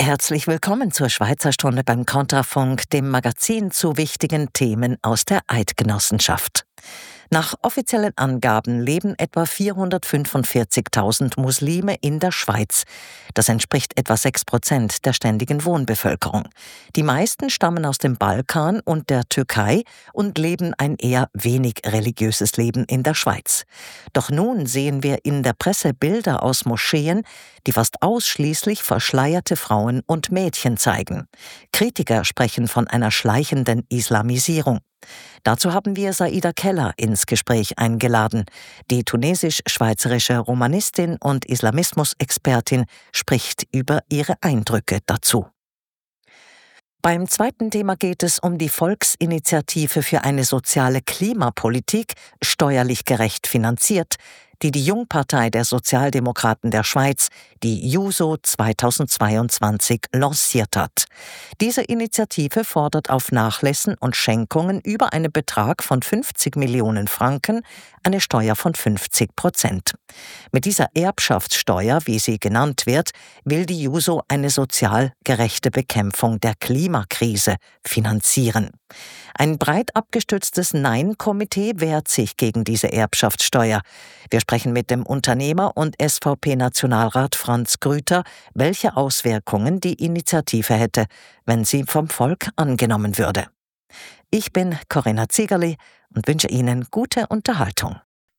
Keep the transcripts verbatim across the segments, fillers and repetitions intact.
Herzlich willkommen zur Schweizer Stunde beim Kontrafunk, dem Magazin zu wichtigen Themen aus der Eidgenossenschaft. Nach offiziellen Angaben leben etwa vierhundertfünfundvierzigtausend Muslime in der Schweiz. Das entspricht etwa sechs Prozent der ständigen Wohnbevölkerung. Die meisten stammen aus dem Balkan und der Türkei und leben ein eher wenig religiöses Leben in der Schweiz. Doch nun sehen wir in der Presse Bilder aus Moscheen, die fast ausschließlich verschleierte Frauen und Mädchen zeigen. Kritiker sprechen von einer schleichenden Islamisierung. Dazu haben wir Saida Keller ins Gespräch eingeladen. Die tunesisch-schweizerische Romanistin und Islamismusexpertin spricht über ihre Eindrücke dazu. Beim zweiten Thema geht es um die Volksinitiative für eine soziale Klimapolitik, steuerlich gerecht finanziert, die die Jungpartei der Sozialdemokraten der Schweiz, die JUSO zweitausendzweiundzwanzig, lanciert hat. Diese Initiative fordert auf Nachlässen und Schenkungen über einen Betrag von fünfzig Millionen Franken eine Steuer von fünfzig Prozent. Mit dieser Erbschaftssteuer, wie sie genannt wird, will die JUSO eine sozial gerechte Bekämpfung der Klimakrise finanzieren. Ein breit abgestütztes Nein-Komitee wehrt sich gegen diese Erbschaftssteuer. Wir sprechen mit dem Unternehmer und S V P-Nationalrat Franz Grüter, welche Auswirkungen die Initiative hätte, wenn sie vom Volk angenommen würde. Ich bin Corinna Ziegerli und wünsche Ihnen gute Unterhaltung.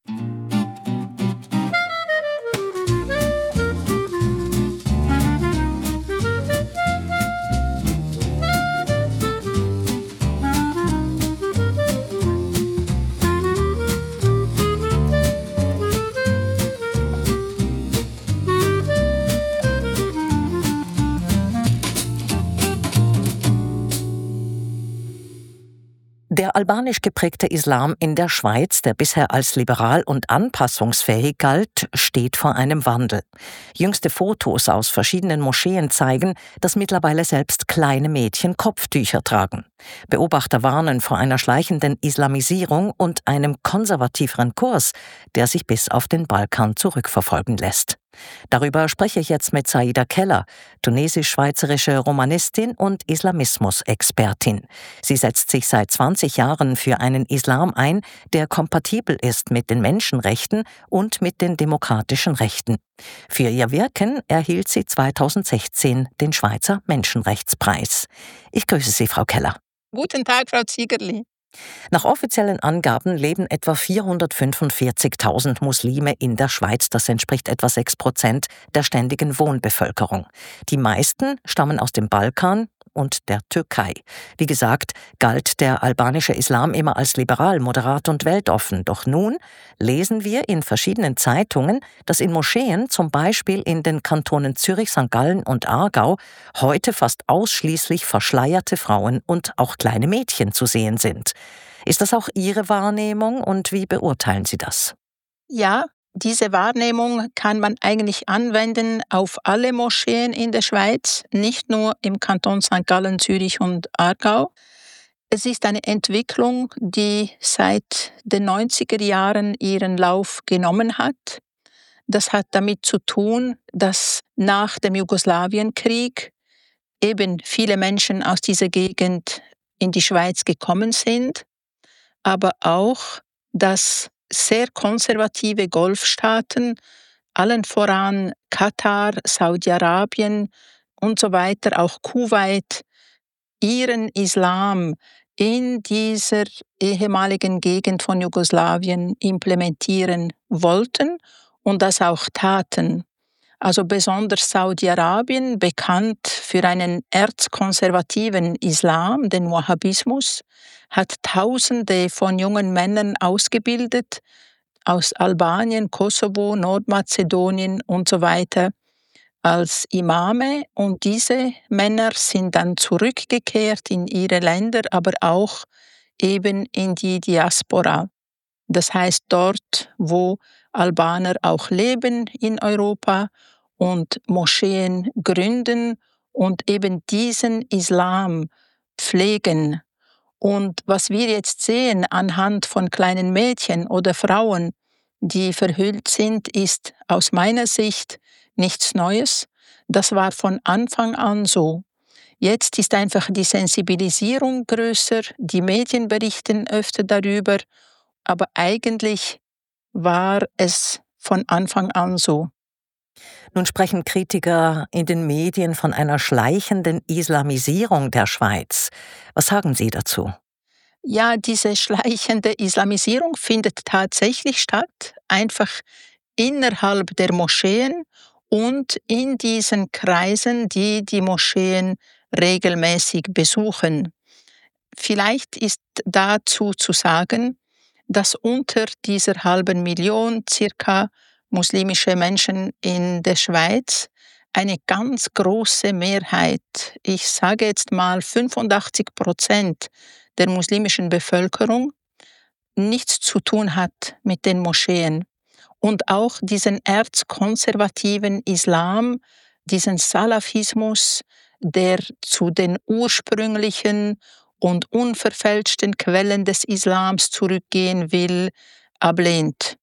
Der albanisch geprägte Islam in der Schweiz, der bisher als liberal und anpassungsfähig galt, steht vor einem Wandel. Jüngste Fotos aus verschiedenen Moscheen zeigen, dass mittlerweile selbst kleine Mädchen Kopftücher tragen. Beobachter warnen vor einer schleichenden Islamisierung und einem konservativeren Kurs, der sich bis auf den Balkan zurückverfolgen lässt. Darüber spreche ich jetzt mit Saida Keller, tunesisch-schweizerische Romanistin und Islamismusexpertin. Sie setzt sich seit zwanzig Jahren für einen Islam ein, der kompatibel ist mit den Menschenrechten und mit den demokratischen Rechten. Für ihr Wirken erhielt sie zweitausendsechzehn den Schweizer Menschenrechtspreis. Ich grüße Sie, Frau Keller. Guten Tag, Frau Ziegerli. Nach offiziellen Angaben leben etwa vierhundertfünfundvierzigtausend Muslime in der Schweiz. Das entspricht etwa sechs Prozent der ständigen Wohnbevölkerung. Die meisten stammen aus dem Balkan und der Türkei. Wie gesagt, galt der albanische Islam immer als liberal, moderat und weltoffen. Doch nun lesen wir in verschiedenen Zeitungen, dass in Moscheen, zum Beispiel in den Kantonen Zürich, Sankt Gallen und Aargau, heute fast ausschließlich verschleierte Frauen und auch kleine Mädchen zu sehen sind. Ist das auch Ihre Wahrnehmung und wie beurteilen Sie das? Ja, diese Wahrnehmung kann man eigentlich anwenden auf alle Moscheen in der Schweiz, nicht nur im Kanton Sankt Gallen, Zürich und Aargau. Es ist eine Entwicklung, die seit den neunziger Jahren ihren Lauf genommen hat. Das hat damit zu tun, dass nach dem Jugoslawienkrieg eben viele Menschen aus dieser Gegend in die Schweiz gekommen sind, aber auch, dass sehr konservative Golfstaaten, allen voran Katar, Saudi-Arabien und so weiter, auch Kuwait, ihren Islam in dieser ehemaligen Gegend von Jugoslawien implementieren wollten und das auch taten. Also besonders Saudi-Arabien, bekannt für einen erzkonservativen Islam, den Wahhabismus, hat Tausende von jungen Männern ausgebildet, aus Albanien, Kosovo, Nordmazedonien und so weiter, als Imame. Und diese Männer sind dann zurückgekehrt in ihre Länder, aber auch eben in die Diaspora. Das heißt dort, wo Albaner auch leben in Europa und Moscheen gründen und eben diesen Islam pflegen. Und was wir jetzt sehen anhand von kleinen Mädchen oder Frauen, die verhüllt sind, ist aus meiner Sicht nichts Neues. Das war von Anfang an so. Jetzt ist einfach die Sensibilisierung größer, die Medien berichten öfter darüber, aber eigentlich war es von Anfang an so. Nun sprechen Kritiker in den Medien von einer schleichenden Islamisierung der Schweiz. Was sagen Sie dazu? Ja, diese schleichende Islamisierung findet tatsächlich statt, einfach innerhalb der Moscheen und in diesen Kreisen, die die Moscheen regelmäßig besuchen. Vielleicht ist dazu zu sagen, dass unter dieser halben Million circa muslimische Menschen in der Schweiz eine ganz große Mehrheit, ich sage jetzt mal fünfundachtzig Prozent der muslimischen Bevölkerung, nichts zu tun hat mit den Moscheen und auch diesen erzkonservativen Islam, diesen Salafismus, der zu den ursprünglichen und unverfälschten Quellen des Islams zurückgehen will, ablehnt.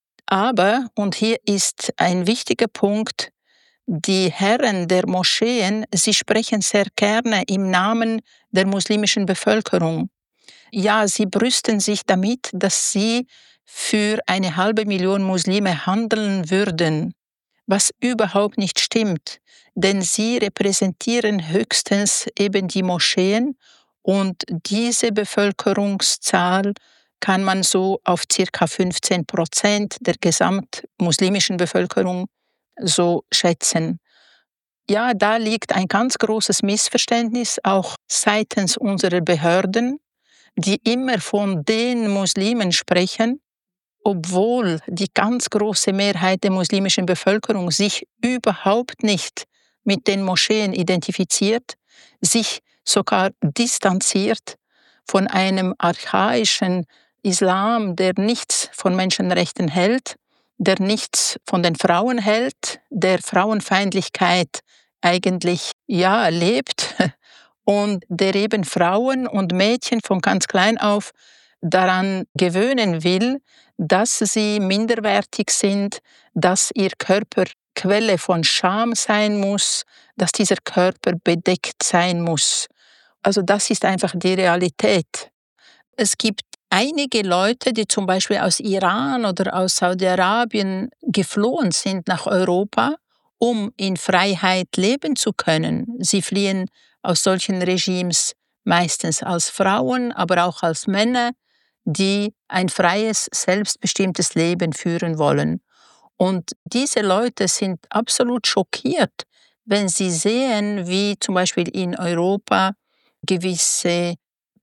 Aber, und hier ist ein wichtiger Punkt, die Herren der Moscheen, sie sprechen sehr gerne im Namen der muslimischen Bevölkerung. Ja, sie brüsten sich damit, dass sie für eine halbe Million Muslime handeln würden, was überhaupt nicht stimmt, denn sie repräsentieren höchstens eben die Moscheen und diese Bevölkerungszahl kann man so auf circa fünfzehn Prozent der gesamtmuslimischen Bevölkerung so schätzen. Ja, da liegt ein ganz großes Missverständnis auch seitens unserer Behörden, die immer von den Muslimen sprechen, obwohl die ganz große Mehrheit der muslimischen Bevölkerung sich überhaupt nicht mit den Moscheen identifiziert, sich sogar distanziert von einem archaischen Islam, der nichts von Menschenrechten hält, der nichts von den Frauen hält, der Frauenfeindlichkeit eigentlich ja lebt und der eben Frauen und Mädchen von ganz klein auf daran gewöhnen will, dass sie minderwertig sind, dass ihr Körper Quelle von Scham sein muss, dass dieser Körper bedeckt sein muss. Also das ist einfach die Realität. Es gibt einige Leute, die zum Beispiel aus Iran oder aus Saudi-Arabien geflohen sind nach Europa, um in Freiheit leben zu können. Sie fliehen aus solchen Regimes meistens als Frauen, aber auch als Männer, die ein freies, selbstbestimmtes Leben führen wollen. Und diese Leute sind absolut schockiert, wenn sie sehen, wie zum Beispiel in Europa gewisse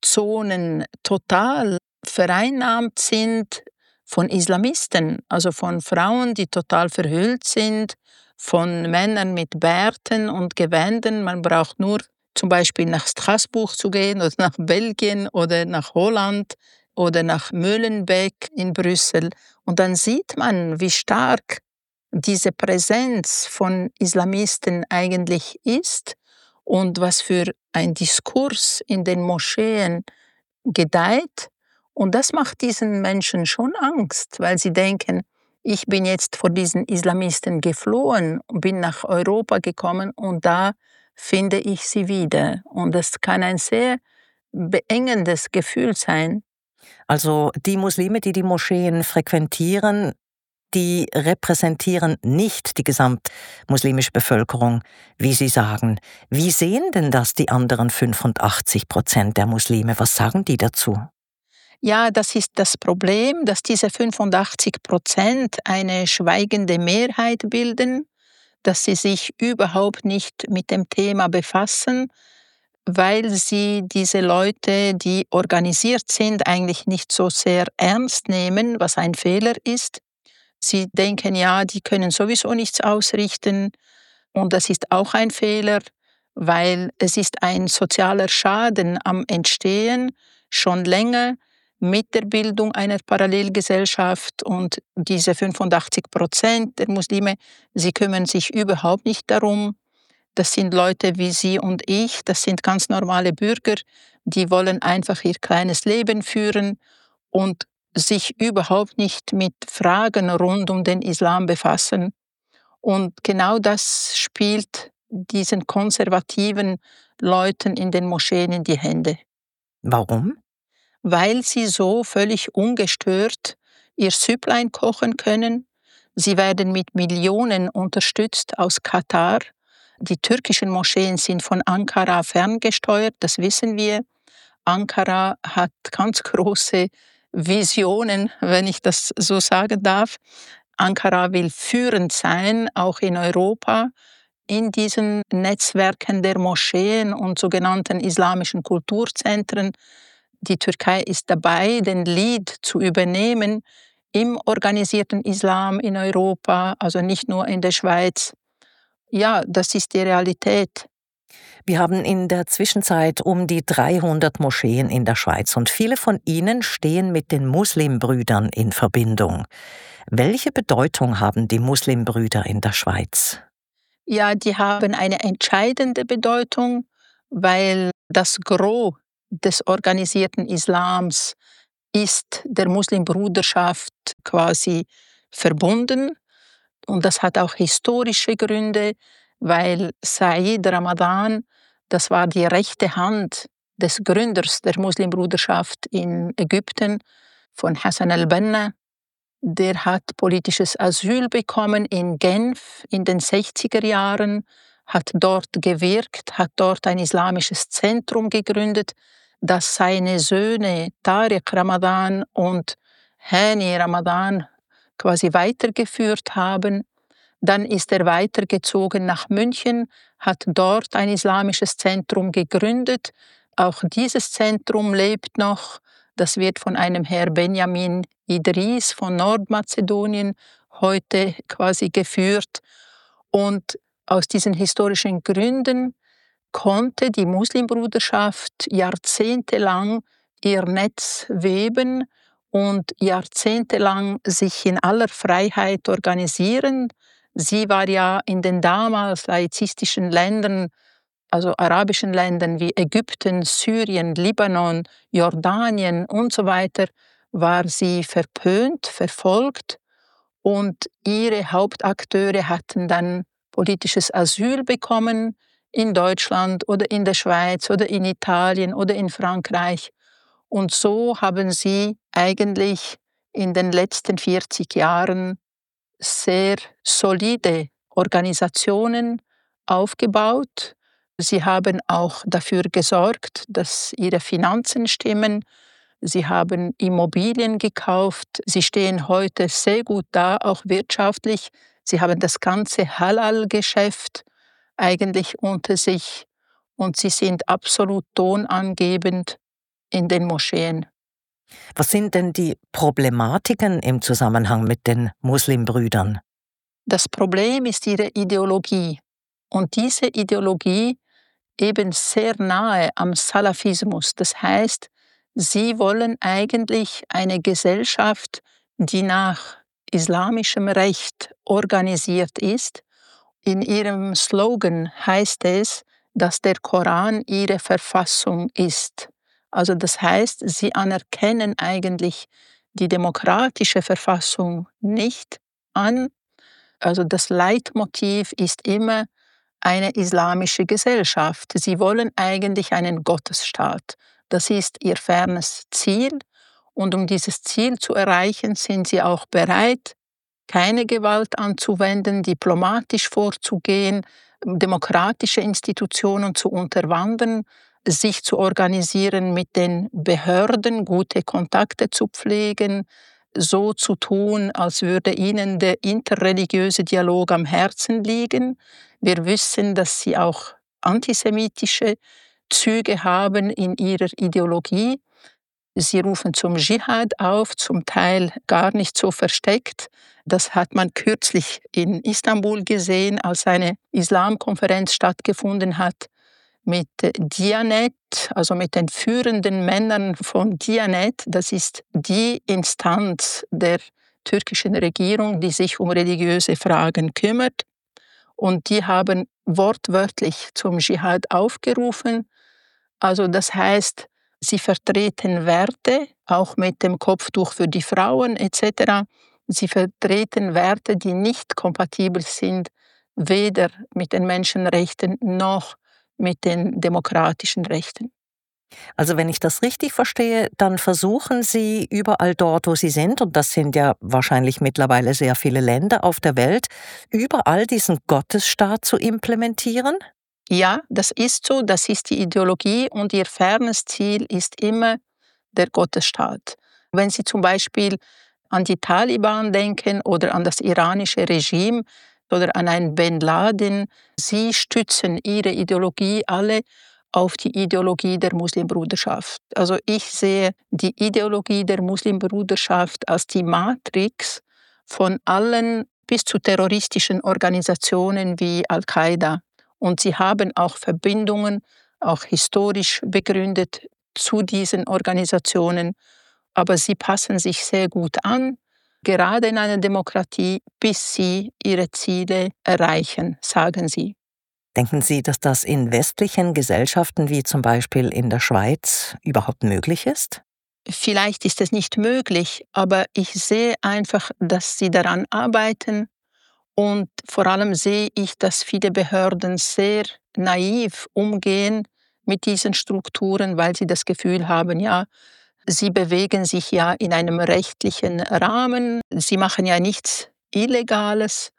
Zonen total vereinnahmt sind von Islamisten, also von Frauen, die total verhüllt sind, von Männern mit Bärten und Gewändern. Man braucht nur zum Beispiel nach Straßburg zu gehen oder nach Belgien oder nach Holland oder nach Molenbeek in Brüssel. Und dann sieht man, wie stark diese Präsenz von Islamisten eigentlich ist und was für ein Diskurs in den Moscheen gedeiht. Und das macht diesen Menschen schon Angst, weil sie denken, ich bin jetzt vor diesen Islamisten geflohen und bin nach Europa gekommen und da finde ich sie wieder. Und das kann ein sehr beengendes Gefühl sein. Also die Muslime, die die Moscheen frequentieren, die repräsentieren nicht die gesamtmuslimische Bevölkerung, wie Sie sagen. Wie sehen denn das die anderen fünfundachtzig Prozent der Muslime? Was sagen die dazu? Ja, das ist das Problem, dass diese fünfundachtzig Prozent eine schweigende Mehrheit bilden, dass sie sich überhaupt nicht mit dem Thema befassen, weil sie diese Leute, die organisiert sind, eigentlich nicht so sehr ernst nehmen, was ein Fehler ist. Sie denken, ja, die können sowieso nichts ausrichten und das ist auch ein Fehler, weil es ist ein sozialer Schaden am Entstehen schon länger mit der Bildung einer Parallelgesellschaft und diese fünfundachtzig Prozent der Muslime, sie kümmern sich überhaupt nicht darum. Das sind Leute wie Sie und ich, das sind ganz normale Bürger, die wollen einfach ihr kleines Leben führen und sich überhaupt nicht mit Fragen rund um den Islam befassen. Und genau das spielt diesen konservativen Leuten in den Moscheen in die Hände. Warum? Weil sie so völlig ungestört ihr Süpplein kochen können. Sie werden mit Millionen unterstützt aus Katar. Die türkischen Moscheen sind von Ankara ferngesteuert, das wissen wir. Ankara hat ganz große Visionen, wenn ich das so sagen darf. Ankara will führend sein, auch in Europa, in diesen Netzwerken der Moscheen und sogenannten islamischen Kulturzentren. Die Türkei ist dabei, den Lead zu übernehmen im organisierten Islam in Europa, also nicht nur in der Schweiz. Ja, das ist die Realität. Wir haben in der Zwischenzeit um die dreihundert Moscheen in der Schweiz und viele von ihnen stehen mit den Muslimbrüdern in Verbindung. Welche Bedeutung haben die Muslimbrüder in der Schweiz? Ja, die haben eine entscheidende Bedeutung, weil das Gros des organisierten Islams ist der Muslimbruderschaft quasi verbunden. Und das hat auch historische Gründe, weil Said Ramadan, das war die rechte Hand des Gründers der Muslimbruderschaft in Ägypten, von Hassan al-Banna. Der hat politisches Asyl bekommen in Genf in den sechziger Jahren, hat dort gewirkt, hat dort ein islamisches Zentrum gegründet, das seine Söhne Tariq Ramadan und Hani Ramadan quasi weitergeführt haben. Dann ist er weitergezogen nach München, hat dort ein islamisches Zentrum gegründet. Auch dieses Zentrum lebt noch. Das wird von einem Herr Benjamin Idris von Nordmazedonien heute quasi geführt. Und aus diesen historischen Gründen konnte die Muslimbruderschaft jahrzehntelang ihr Netz weben und jahrzehntelang sich in aller Freiheit organisieren. Sie war ja in den damals laizistischen Ländern, also arabischen Ländern wie Ägypten, Syrien, Libanon, Jordanien und so weiter, war sie verpönt, verfolgt und ihre Hauptakteure hatten dann politisches Asyl bekommen in Deutschland oder in der Schweiz oder in Italien oder in Frankreich. Und so haben sie eigentlich in den letzten vierzig Jahren sehr solide Organisationen aufgebaut. Sie haben auch dafür gesorgt, dass ihre Finanzen stimmen. Sie haben Immobilien gekauft. Sie stehen heute sehr gut da, auch wirtschaftlich. Sie haben das ganze Halal-Geschäft eigentlich unter sich und sie sind absolut tonangebend in den Moscheen. Was sind denn die Problematiken im Zusammenhang mit den Muslimbrüdern? Das Problem ist ihre Ideologie. Und diese Ideologie eben sehr nahe am Salafismus. Das heißt, sie wollen eigentlich eine Gesellschaft, die nach islamischem Recht organisiert ist. In ihrem Slogan heißt es, dass der Koran ihre Verfassung ist. Also das heißt, sie anerkennen eigentlich die demokratische Verfassung nicht an. Also das Leitmotiv ist immer eine islamische Gesellschaft. Sie wollen eigentlich einen Gottesstaat. Das ist ihr fernes Ziel. Und um dieses Ziel zu erreichen, sind sie auch bereit, keine Gewalt anzuwenden, diplomatisch vorzugehen, demokratische Institutionen zu unterwandern, sich zu organisieren mit den Behörden, gute Kontakte zu pflegen, so zu tun, als würde ihnen der interreligiöse Dialog am Herzen liegen. Wir wissen, dass sie auch antisemitische Züge haben in ihrer Ideologie. Sie rufen zum Dschihad auf, zum Teil gar nicht so versteckt. Das hat man kürzlich in Istanbul gesehen, als eine Islamkonferenz stattgefunden hat mit Diyanet, also mit den führenden Männern von Diyanet. Das ist die Instanz der türkischen Regierung, die sich um religiöse Fragen kümmert. Und die haben wortwörtlich zum Dschihad aufgerufen. Also das heißt, sie vertreten Werte, auch mit dem Kopftuch für die Frauen et cetera. Sie vertreten Werte, die nicht kompatibel sind, weder mit den Menschenrechten noch mit den demokratischen Rechten. Also wenn ich das richtig verstehe, dann versuchen Sie überall dort, wo Sie sind, und das sind ja wahrscheinlich mittlerweile sehr viele Länder auf der Welt, überall diesen Gottesstaat zu implementieren? Ja, das ist so, das ist die Ideologie und ihr fernes Ziel ist immer der Gottesstaat. Wenn Sie zum Beispiel an die Taliban denken oder an das iranische Regime oder an einen Bin Laden, sie stützen ihre Ideologie alle auf die Ideologie der Muslimbruderschaft. Also ich sehe die Ideologie der Muslimbruderschaft als die Matrix von allen bis zu terroristischen Organisationen wie Al-Qaida. Und sie haben auch Verbindungen, auch historisch begründet, zu diesen Organisationen. Aber sie passen sich sehr gut an, gerade in einer Demokratie, bis sie ihre Ziele erreichen, sagen sie. Denken Sie, dass das in westlichen Gesellschaften wie zum Beispiel in der Schweiz überhaupt möglich ist? Vielleicht ist es nicht möglich, aber ich sehe einfach, dass sie daran arbeiten. Und vor allem sehe ich, dass viele Behörden sehr naiv umgehen mit diesen Strukturen, weil sie das Gefühl haben, ja, sie bewegen sich ja in einem rechtlichen Rahmen, sie machen ja nichts Illegales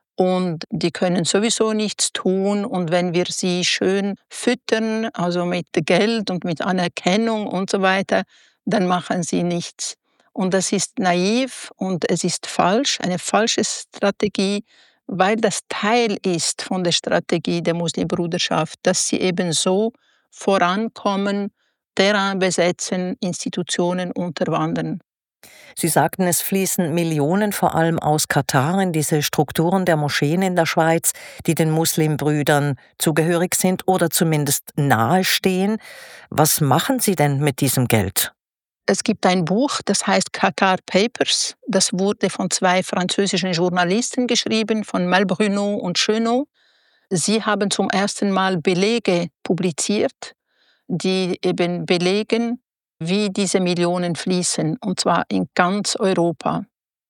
und die können sowieso nichts tun. Und wenn wir sie schön füttern, also mit Geld und mit Anerkennung und so weiter, dann machen sie nichts. Und das ist naiv und es ist falsch, eine falsche Strategie, weil das Teil ist von der Strategie der Muslimbruderschaft, dass sie eben so vorankommen, Terrain besetzen, Institutionen unterwandern. Sie sagten, es fließen Millionen vor allem aus Katar in diese Strukturen der Moscheen in der Schweiz, die den Muslimbrüdern zugehörig sind oder zumindest nahestehen. Was machen Sie denn mit diesem Geld? Es gibt ein Buch, das heißt Qatar Papers. Das wurde von zwei französischen Journalisten geschrieben, von Malbruno und Chenot. Sie haben zum ersten Mal Belege publiziert, die eben belegen, wie diese Millionen fließen, und zwar in ganz Europa.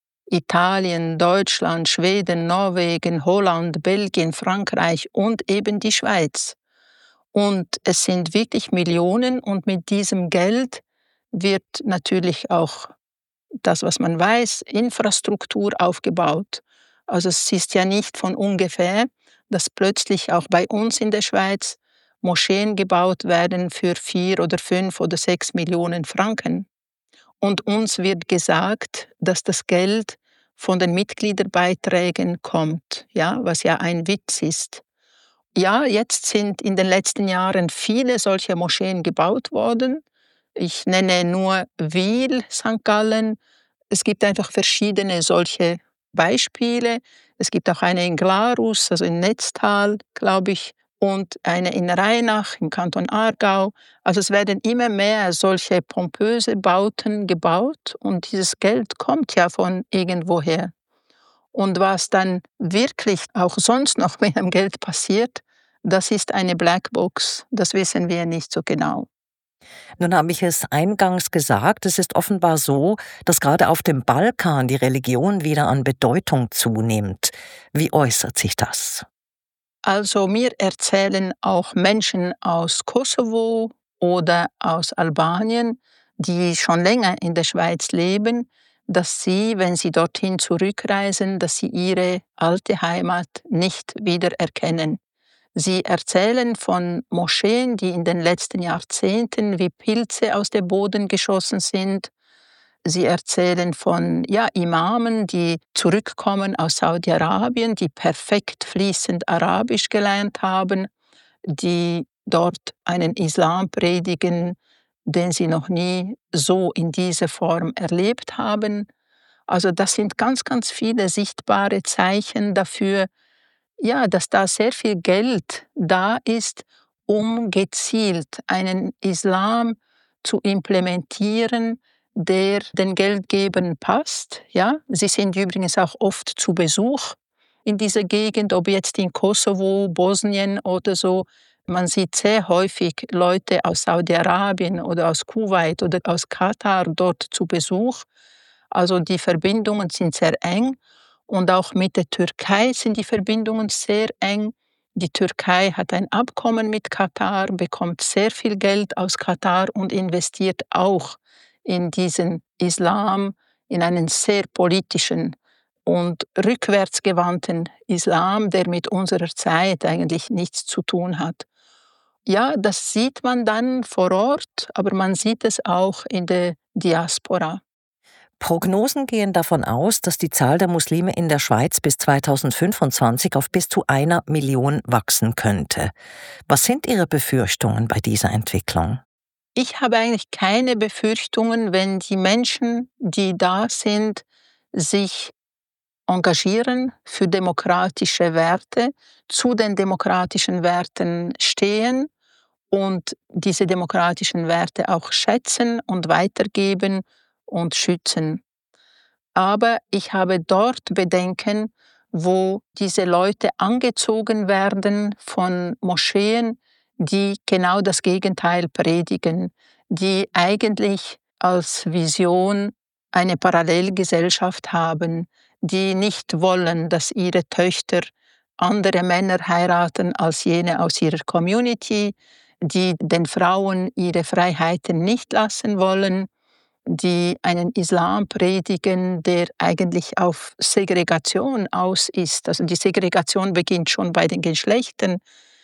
Italien, Deutschland, Schweden, Norwegen, Holland, Belgien, Frankreich und eben die Schweiz. Und es sind wirklich Millionen und mit diesem Geld wird natürlich auch das, was man weiß, Infrastruktur aufgebaut. Also es ist ja nicht von ungefähr, dass plötzlich auch bei uns in der Schweiz Moscheen gebaut werden für vier oder fünf oder sechs Millionen Franken. Und uns wird gesagt, dass das Geld von den Mitgliederbeiträgen kommt, ja, was ja ein Witz ist. Ja, jetzt sind in den letzten Jahren viele solche Moscheen gebaut worden. Ich nenne nur Wil, Sankt Gallen. Es gibt einfach verschiedene solche Beispiele. Es gibt auch eine in Glarus, also in Netztal, glaube ich, und eine in Rheinach im Kanton Aargau. Also es werden immer mehr solche pompöse Bauten gebaut und dieses Geld kommt ja von irgendwoher. Und was dann wirklich auch sonst noch mit dem Geld passiert, das ist eine Blackbox. Das wissen wir nicht so genau. Nun habe ich es eingangs gesagt, es ist offenbar so, dass gerade auf dem Balkan die Religion wieder an Bedeutung zunimmt. Wie äußert sich das? Also mir erzählen auch Menschen aus Kosovo oder aus Albanien, die schon länger in der Schweiz leben, dass sie, wenn sie dorthin zurückreisen, dass sie ihre alte Heimat nicht wiedererkennen. Sie erzählen von Moscheen, die in den letzten Jahrzehnten wie Pilze aus dem Boden geschossen sind. Sie erzählen von ja, Imamen, die zurückkommen aus Saudi-Arabien, die perfekt fließend Arabisch gelernt haben, die dort einen Islam predigen, den sie noch nie so in dieser Form erlebt haben. Also das sind ganz, ganz viele sichtbare Zeichen dafür, ja, dass da sehr viel Geld da ist, um gezielt einen Islam zu implementieren, der den Geldgebern passt. Ja? Sie sind übrigens auch oft zu Besuch in dieser Gegend, ob jetzt in Kosovo, Bosnien oder so. Man sieht sehr häufig Leute aus Saudi-Arabien oder aus Kuwait oder aus Katar dort zu Besuch. Also die Verbindungen sind sehr eng und auch mit der Türkei sind die Verbindungen sehr eng. Die Türkei hat ein Abkommen mit Katar, bekommt sehr viel Geld aus Katar und investiert auch in diesen Islam, in einen sehr politischen und rückwärtsgewandten Islam, der mit unserer Zeit eigentlich nichts zu tun hat. Ja, das sieht man dann vor Ort, aber man sieht es auch in der Diaspora. Prognosen gehen davon aus, dass die Zahl der Muslime in der Schweiz bis zweitausendfünfundzwanzig auf bis zu einer Million wachsen könnte. Was sind Ihre Befürchtungen bei dieser Entwicklung? Ich habe eigentlich keine Befürchtungen, wenn die Menschen, die da sind, sich engagieren für demokratische Werte, zu den demokratischen Werten stehen und diese demokratischen Werte auch schätzen und weitergeben und schützen. Aber ich habe dort Bedenken, wo diese Leute angezogen werden von Moscheen, die genau das Gegenteil predigen, die eigentlich als Vision eine Parallelgesellschaft haben, die nicht wollen, dass ihre Töchter andere Männer heiraten als jene aus ihrer Community, die den Frauen ihre Freiheiten nicht lassen wollen, die einen Islam predigen, der eigentlich auf Segregation aus ist. Also die Segregation beginnt schon bei den Geschlechtern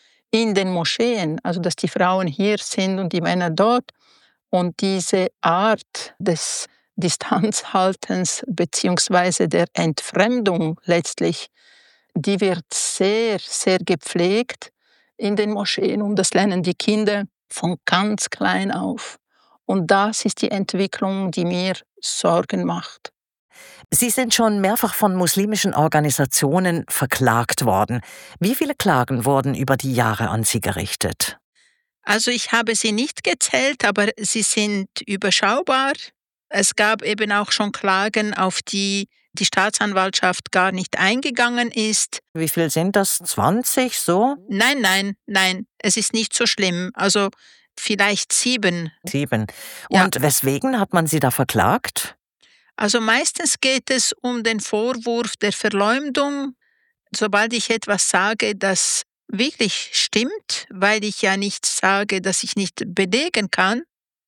in den Moscheen, also dass die Frauen hier sind und die Männer dort. Und diese Art des Distanzhaltens beziehungsweise der Entfremdung letztlich, die wird sehr, sehr gepflegt in den Moscheen und das lernen die Kinder von ganz klein auf. Und das ist die Entwicklung, die mir Sorgen macht. Sie sind schon mehrfach von muslimischen Organisationen verklagt worden. Wie viele Klagen wurden über die Jahre an Sie gerichtet? Also ich habe sie nicht gezählt, aber sie sind überschaubar. Es gab eben auch schon Klagen, auf die die Staatsanwaltschaft gar nicht eingegangen ist. Wie viel sind das? zwanzig so? Nein, nein, nein, es ist nicht so schlimm. Also vielleicht sieben. Sieben. Ja. Und weswegen hat man Sie da verklagt? Also meistens geht es um den Vorwurf der Verleumdung. Sobald ich etwas sage, das wirklich stimmt, weil ich ja nichts sage, das ich nicht belegen kann,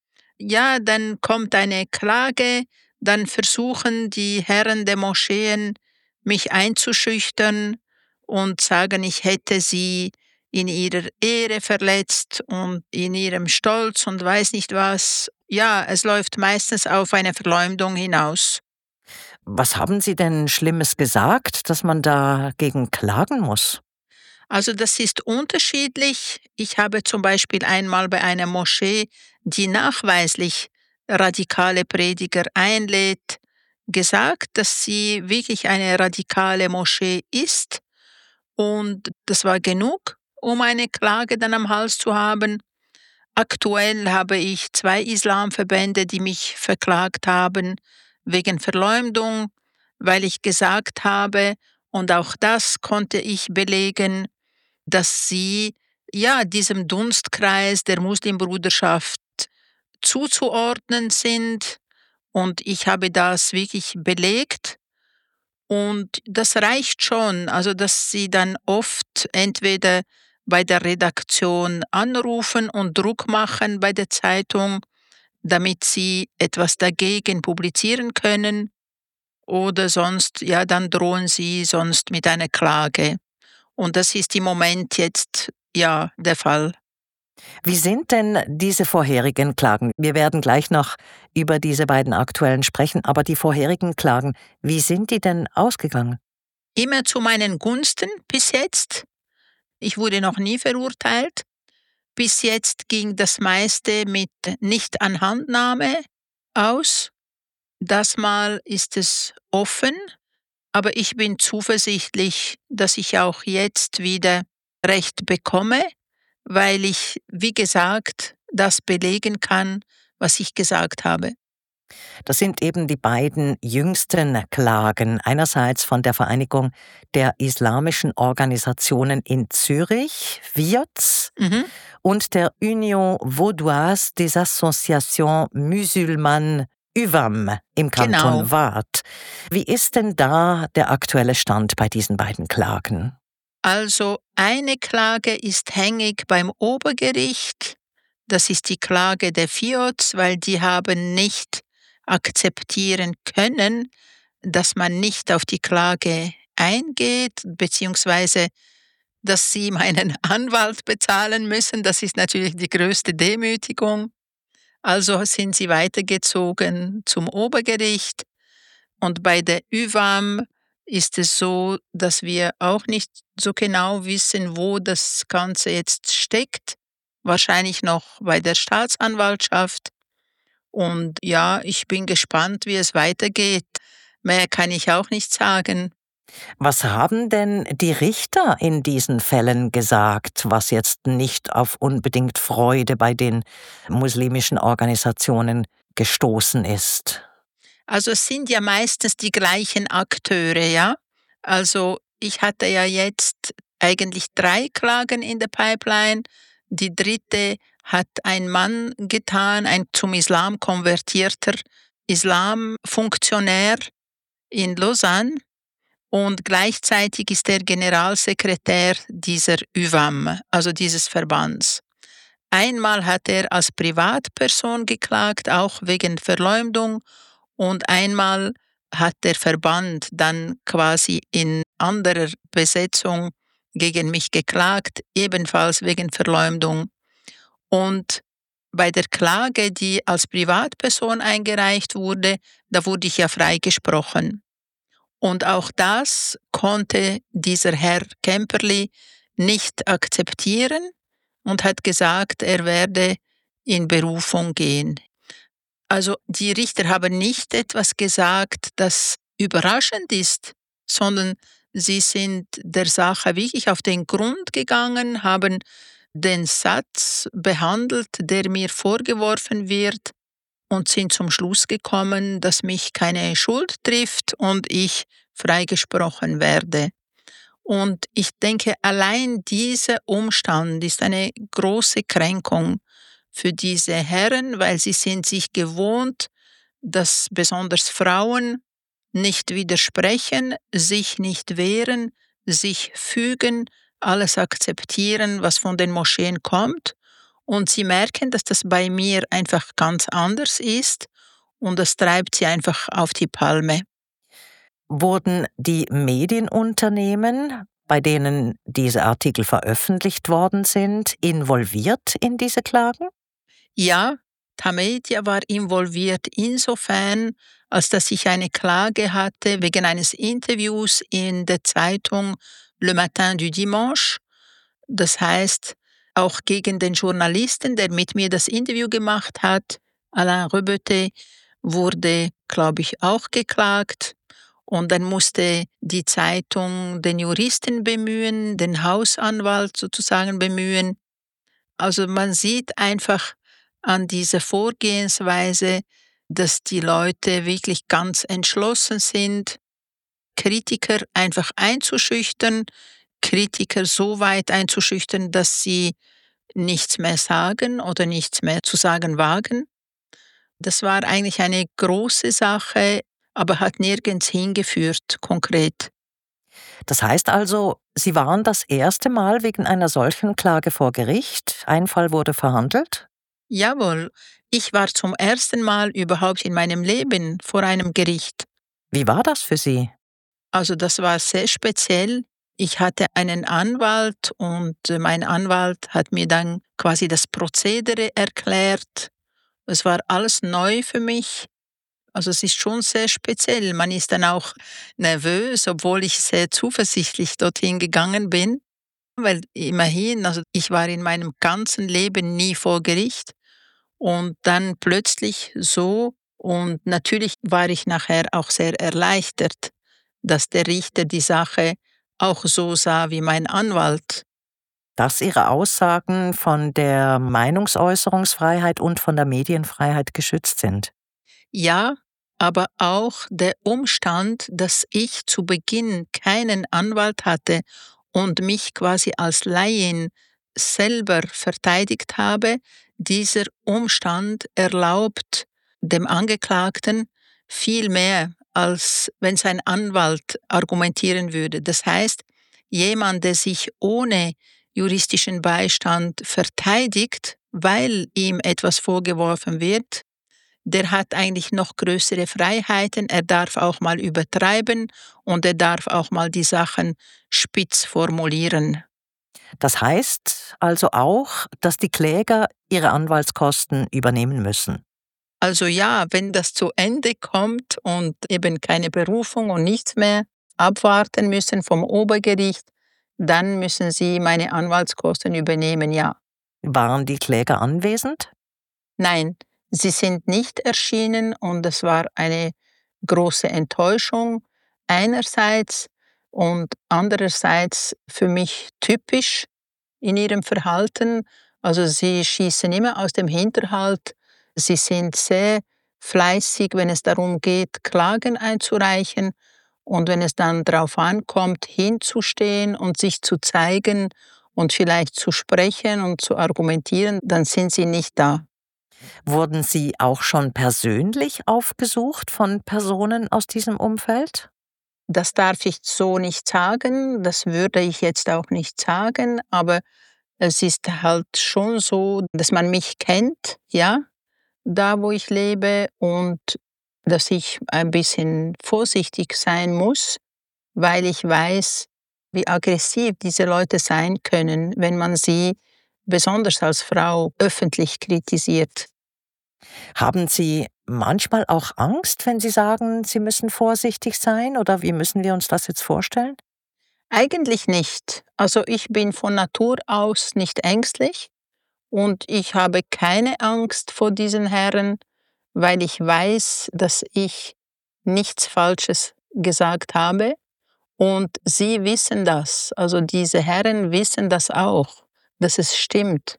ja, dann kommt eine Klage, dann versuchen die Herren der Moscheen, mich einzuschüchtern und sagen, ich hätte sie in ihrer Ehre verletzt und in ihrem Stolz und weiß nicht was. Ja, es läuft meistens auf eine Verleumdung hinaus. Was haben Sie denn Schlimmes gesagt, dass man dagegen klagen muss? Also das ist unterschiedlich. Ich habe zum Beispiel einmal bei einer Moschee, die nachweislich radikale Prediger einlädt, gesagt, dass sie wirklich eine radikale Moschee ist. Und das war genug, um eine Klage dann am Hals zu haben. Aktuell habe ich zwei Islamverbände, die mich verklagt haben wegen Verleumdung, weil ich gesagt habe, und auch das konnte ich belegen, dass sie ja diesem Dunstkreis der Muslimbruderschaft zuzuordnen sind. Und ich habe das wirklich belegt. Und das reicht schon, also dass sie dann oft entweder bei der Redaktion anrufen und Druck machen bei der Zeitung, damit sie etwas dagegen publizieren können, oder sonst, ja, dann drohen sie sonst mit einer Klage. Und das ist im Moment jetzt, ja, der Fall. Wie sind denn diese vorherigen Klagen? Wir werden gleich noch über diese beiden aktuellen sprechen, aber die vorherigen Klagen, wie sind die denn ausgegangen? Immer zu meinen Gunsten bis jetzt. Ich wurde noch nie verurteilt. Bis jetzt ging das meiste mit Nichtanhandnahme aus. Das Mal ist es offen, aber ich bin zuversichtlich, dass ich auch jetzt wieder Recht bekomme, weil ich, wie gesagt, das belegen kann, was ich gesagt habe. Das sind eben die beiden jüngsten Klagen. Einerseits von der Vereinigung der islamischen Organisationen in Zürich, V I O Z, Mhm. und der Union Vaudoise des Associations Musulmanes Ü W A M im Genau. Kanton Waadt. Wie ist denn da der aktuelle Stand bei diesen beiden Klagen? Also eine Klage ist hängig beim Obergericht. Das ist die Klage der Fiots, weil die haben nicht akzeptieren können, dass man nicht auf die Klage eingeht, beziehungsweise dass sie meinen Anwalt bezahlen müssen. Das ist natürlich die größte Demütigung. Also sind sie weitergezogen zum Obergericht. Und bei der Ü W A M ist es so, dass wir auch nicht so genau wissen, wo das Ganze jetzt steckt. Wahrscheinlich noch bei der Staatsanwaltschaft. Und ja, ich bin gespannt, wie es weitergeht. Mehr kann ich auch nicht sagen. Was haben denn die Richter in diesen Fällen gesagt, was jetzt nicht auf unbedingt Freude bei den muslimischen Organisationen gestoßen ist? Also es sind ja meistens die gleichen Akteure, ja? Also ich hatte ja jetzt eigentlich drei Klagen in der Pipeline. Die dritte hat ein Mann getan, ein zum Islam konvertierter Islamfunktionär in Lausanne. Und gleichzeitig ist er Generalsekretär dieser Ü W A M, also dieses Verbands. Einmal hat er als Privatperson geklagt, auch wegen Verleumdung, und einmal hat der Verband dann quasi in anderer Besetzung gegen mich geklagt, ebenfalls wegen Verleumdung. Und bei der Klage, die als Privatperson eingereicht wurde, da wurde ich ja freigesprochen. Und auch das konnte dieser Herr Kemperli nicht akzeptieren und hat gesagt, er werde in Berufung gehen. Also die Richter haben nicht etwas gesagt, das überraschend ist, sondern sie sind der Sache wirklich auf den Grund gegangen, haben den Satz behandelt, der mir vorgeworfen wird, und sind zum Schluss gekommen, dass mich keine Schuld trifft und ich freigesprochen werde. Und ich denke, allein dieser Umstand ist eine große Kränkung für diese Herren, weil sie sind sich gewohnt, dass besonders Frauen nicht widersprechen, sich nicht wehren, sich fügen, alles akzeptieren, was von den Moscheen kommt. Und sie merken, dass das bei mir einfach ganz anders ist, und das treibt sie einfach auf die Palme. Wurden die Medienunternehmen, bei denen diese Artikel veröffentlicht worden sind, involviert in diese Klagen? Ja, Tamedia war involviert insofern, als dass ich eine Klage hatte wegen eines Interviews in der Zeitung Le Matin du Dimanche. Das heißt, auch gegen den Journalisten, der mit mir das Interview gemacht hat, Alain Rebeté, wurde, glaube ich, auch geklagt. Und dann musste die Zeitung den Juristen bemühen, den Hausanwalt sozusagen bemühen. Also man sieht einfach an dieser Vorgehensweise, dass die Leute wirklich ganz entschlossen sind, Kritiker einfach einzuschüchtern, Kritiker so weit einzuschüchtern, dass sie nichts mehr sagen oder nichts mehr zu sagen wagen. Das war eigentlich eine große Sache, aber hat nirgends hingeführt, konkret. Das heißt also, Sie waren das erste Mal wegen einer solchen Klage vor Gericht. Ein Fall wurde verhandelt? Jawohl, ich war zum ersten Mal überhaupt in meinem Leben vor einem Gericht. Wie war das für Sie? Also das war sehr speziell. Ich hatte einen Anwalt, und äh, mein Anwalt hat mir dann quasi das Prozedere erklärt. Es war alles neu für mich. Also es ist schon sehr speziell. Man ist dann auch nervös, obwohl ich sehr zuversichtlich dorthin gegangen bin. Weil immerhin, also ich war in meinem ganzen Leben nie vor Gericht, und dann plötzlich so, und natürlich war ich nachher auch sehr erleichtert, dass der Richter die Sache auch so sah wie mein Anwalt. Dass Ihre Aussagen von der Meinungsäußerungsfreiheit und von der Medienfreiheit geschützt sind? Ja, aber auch der Umstand, dass ich zu Beginn keinen Anwalt hatte und mich quasi als Laien selber verteidigt habe, dieser Umstand erlaubt dem Angeklagten viel mehr, als wenn sein Anwalt argumentieren würde. Das heißt, jemand, der sich ohne juristischen Beistand verteidigt, weil ihm etwas vorgeworfen wird, der hat eigentlich noch größere Freiheiten. Er darf auch mal übertreiben und er darf auch mal die Sachen spitz formulieren. Das heißt also auch, dass die Kläger ihre Anwaltskosten übernehmen müssen. Also ja, wenn das zu Ende kommt und eben keine Berufung und nichts mehr abwarten müssen vom Obergericht, dann müssen sie meine Anwaltskosten übernehmen, ja. Waren die Kläger anwesend? Nein, sie sind nicht erschienen und es war eine große Enttäuschung einerseits und andererseits für mich typisch in ihrem Verhalten. Also sie schießen immer aus dem Hinterhalt. Sie sind sehr fleißig, wenn es darum geht, Klagen einzureichen. Und wenn es dann darauf ankommt, hinzustehen und sich zu zeigen und vielleicht zu sprechen und zu argumentieren, dann sind sie nicht da. Wurden Sie auch schon persönlich aufgesucht von Personen aus diesem Umfeld? Das darf ich so nicht sagen, das würde ich jetzt auch nicht sagen, aber es ist halt schon so, dass man mich kennt, ja, da wo ich lebe und dass ich ein bisschen vorsichtig sein muss, weil ich weiß, wie aggressiv diese Leute sein können, wenn man sie besonders als Frau öffentlich kritisiert. Haben Sie manchmal auch Angst, wenn Sie sagen, Sie müssen vorsichtig sein, oder wie müssen wir uns das jetzt vorstellen? Eigentlich nicht. Also ich bin von Natur aus nicht ängstlich und ich habe keine Angst vor diesen Herren, weil ich weiß, dass ich nichts Falsches gesagt habe und sie wissen das. Also diese Herren wissen das auch, dass es stimmt.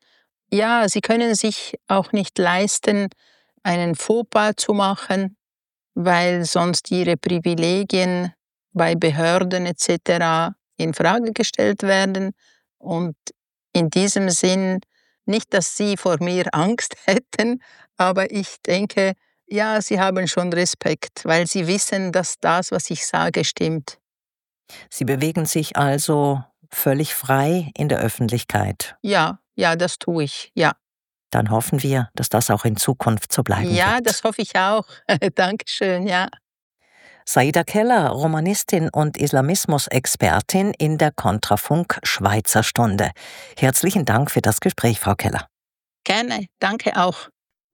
Ja, sie können sich auch nicht leisten, einen Fauxpas zu machen, weil sonst ihre Privilegien bei Behörden et cetera in Frage gestellt werden. Und in diesem Sinn nicht, dass sie vor mir Angst hätten, aber ich denke, ja, sie haben schon Respekt, weil sie wissen, dass das, was ich sage, stimmt. Sie bewegen sich also völlig frei in der Öffentlichkeit. Ja, ja, das tue ich, ja. Dann hoffen wir, dass das auch in Zukunft so bleiben Ja, wird. das hoffe ich auch. Dankeschön, ja. Saida Keller, Romanistin und Islamismusexpertin in der Kontrafunk Schweizer Stunde. Herzlichen Dank für das Gespräch, Frau Keller. Gerne, danke auch.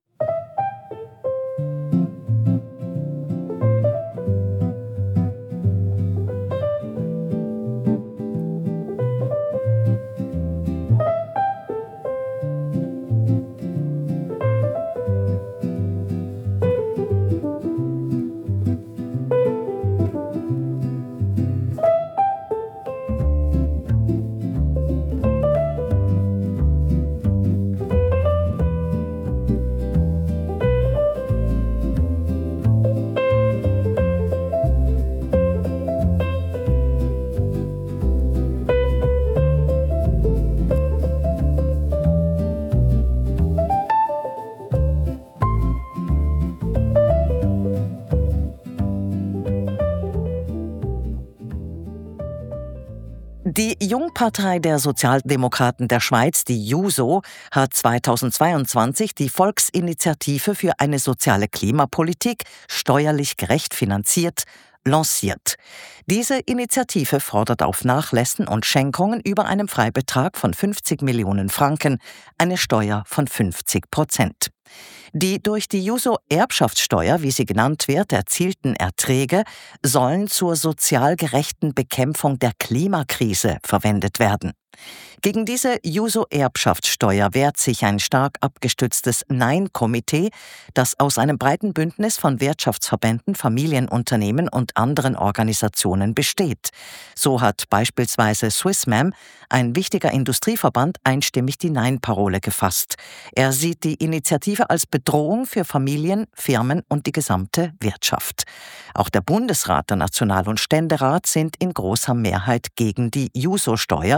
Die Jungpartei der Sozialdemokraten der Schweiz, die JUSO, hat zweitausendzweiundzwanzig die Volksinitiative für eine soziale Klimapolitik, steuerlich gerecht finanziert, lanciert. Diese Initiative fordert auf Nachlässen und Schenkungen über einem Freibetrag von fünfzig Millionen Franken eine Steuer von fünfzig Prozent. Die durch die JUSO-Erbschaftssteuer, wie sie genannt wird, erzielten Erträge sollen zur sozial gerechten Bekämpfung der Klimakrise verwendet werden. Gegen diese JUSO-Erbschaftssteuer wehrt sich ein stark abgestütztes Nein-Komitee, das aus einem breiten Bündnis von Wirtschaftsverbänden, Familienunternehmen und anderen Organisationen besteht. So hat beispielsweise Swissmem, ein wichtiger Industrieverband, einstimmig die Nein-Parole gefasst. Er sieht die Initiative als Bedrohung für Familien, Firmen und die gesamte Wirtschaft. Auch der Bundesrat, der National- und Ständerat sind in großer Mehrheit gegen die JUSO-Steuer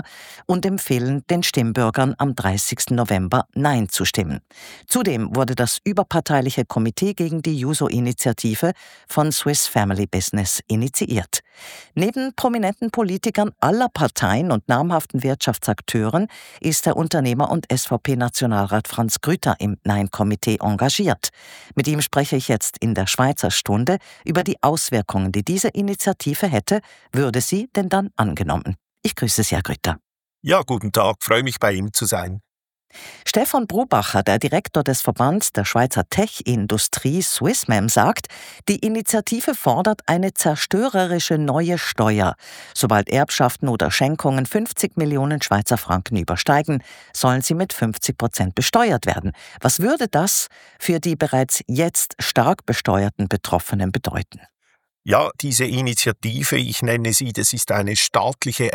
und empfehlen den Stimmbürgern am dreißigsten November Nein zu stimmen. Zudem wurde das überparteiliche Komitee gegen die Juso-Initiative von Swiss Family Business initiiert. Neben prominenten Politikern aller Parteien und namhaften Wirtschaftsakteuren ist der Unternehmer und S V P-Nationalrat Franz Grüter im Nein-Komitee engagiert. Mit ihm spreche ich jetzt in der Schweizer Stunde über die Auswirkungen, die diese Initiative hätte, würde sie denn dann angenommen. Ich grüße Sie, Herr Grüter. Ja, guten Tag, freue mich, bei Ihnen zu sein. Stefan Brubacher, der Direktor des Verbands der Schweizer Tech-Industrie Swissmem, sagt, die Initiative fordert eine zerstörerische neue Steuer. Sobald Erbschaften oder Schenkungen fünfzig Millionen Schweizer Franken übersteigen, sollen sie mit fünfzig Prozent besteuert werden. Was würde das für die bereits jetzt stark besteuerten Betroffenen bedeuten? Ja, diese Initiative, ich nenne sie, das ist eine staatliche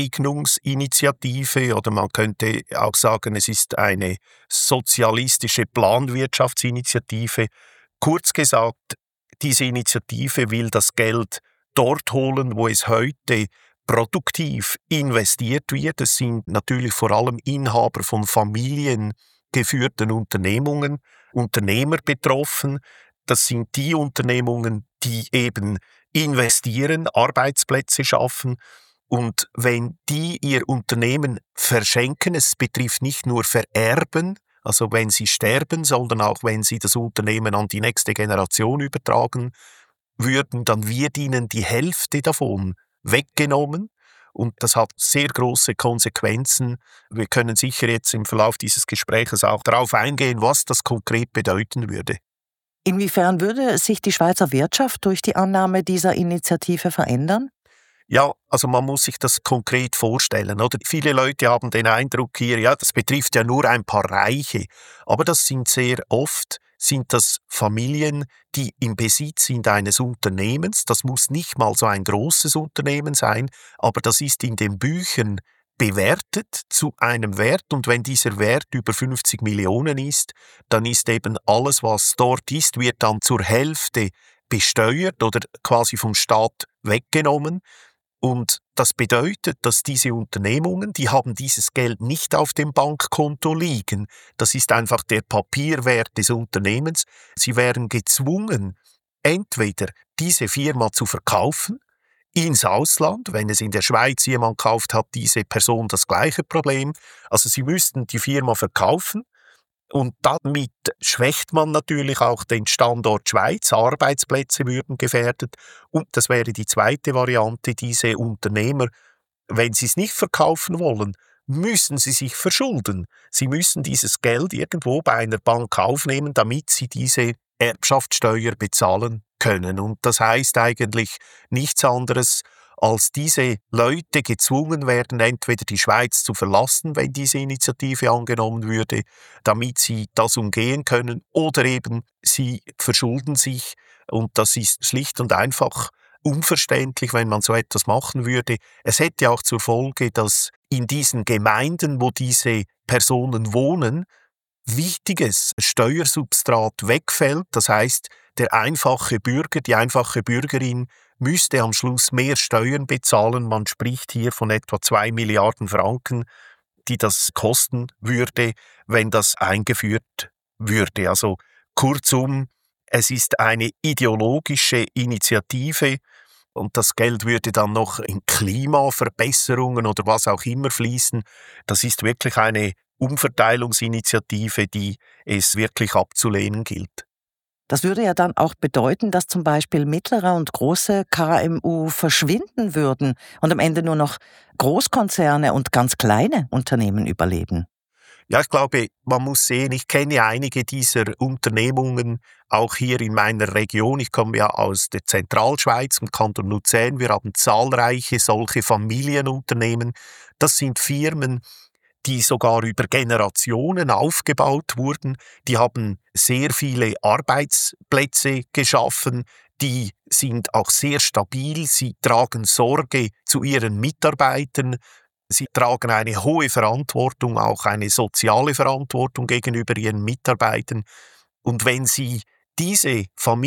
Enteignungsinitiative oder man könnte auch sagen, es ist eine sozialistische Planwirtschaftsinitiative. Kurz gesagt, diese Initiative will das Geld dort holen, wo es heute produktiv investiert wird. Es sind natürlich vor allem Inhaber von familiengeführten Unternehmungen, Unternehmer betroffen. Das sind die Unternehmungen, die eben investieren, Arbeitsplätze schaffen. Und wenn die ihr Unternehmen verschenken, es betrifft nicht nur Vererben, also wenn sie sterben, sondern auch wenn sie das Unternehmen an die nächste Generation übertragen würden, dann wird ihnen die Hälfte davon weggenommen. Und das hat sehr große Konsequenzen. Wir können sicher jetzt im Verlauf dieses Gespräches auch darauf eingehen, was das konkret bedeuten würde. Inwiefern würde sich die Schweizer Wirtschaft durch die Annahme dieser Initiative verändern? Ja, also man muss sich das konkret vorstellen, oder? Viele Leute haben den Eindruck hier, ja, das betrifft ja nur ein paar Reiche. Aber das sind sehr oft, sind das Familien, die im Besitz sind eines Unternehmens. Das muss nicht mal so ein großes Unternehmen sein, aber das ist in den Büchern bewertet zu einem Wert, und wenn dieser Wert über fünfzig Millionen ist, dann ist eben alles, was dort ist, wird dann zur Hälfte besteuert oder quasi vom Staat weggenommen. Und das bedeutet, dass diese Unternehmungen, die haben dieses Geld nicht auf dem Bankkonto liegen. Das ist einfach der Papierwert des Unternehmens. Sie wären gezwungen, entweder diese Firma zu verkaufen, ins Ausland. Wenn es in der Schweiz jemand kauft, hat diese Person das gleiche Problem. Also sie müssten die Firma verkaufen und damit schwächt man natürlich auch den Standort Schweiz. Arbeitsplätze würden gefährdet. Und das wäre die zweite Variante, diese Unternehmer, wenn sie es nicht verkaufen wollen, müssen sie sich verschulden. Sie müssen dieses Geld irgendwo bei einer Bank aufnehmen, damit sie diese Erbschaftssteuer bezahlen können. Und das heißt eigentlich nichts anderes, als diese Leute gezwungen werden, entweder die Schweiz zu verlassen, wenn diese Initiative angenommen würde, damit sie das umgehen können, oder eben sie verschulden sich. Und das ist schlicht und einfach unverständlich, wenn man so etwas machen würde. Es hätte auch zur Folge, dass in diesen Gemeinden, wo diese Personen wohnen, wichtiges Steuersubstrat wegfällt. Das heißt, der einfache Bürger, die einfache Bürgerin müsste am Schluss mehr Steuern bezahlen. Man spricht hier von etwa zwei Milliarden Franken, die das kosten würde, wenn das eingeführt würde. Also kurzum, es ist eine ideologische Initiative und das Geld würde dann noch in Klimaverbesserungen oder was auch immer fließen. Das ist wirklich eine Umverteilungsinitiative, die es wirklich abzulehnen gilt. Das würde ja dann auch bedeuten, dass zum Beispiel mittlere und große K M U verschwinden würden und am Ende nur noch Großkonzerne und ganz kleine Unternehmen überleben. Ja, ich glaube, man muss sehen, ich kenne einige dieser Unternehmungen auch hier in meiner Region. Ich komme ja aus der Zentralschweiz, im Kanton Luzern. Wir haben zahlreiche solche Familienunternehmen. Das sind Firmen, die sogar über Generationen aufgebaut wurden. Die haben sehr viele Arbeitsplätze geschaffen. Die sind auch sehr stabil. Sie tragen Sorge zu ihren Mitarbeitern. Sie tragen eine hohe Verantwortung, auch eine soziale Verantwortung gegenüber ihren Mitarbeitern. Und wenn Sie diese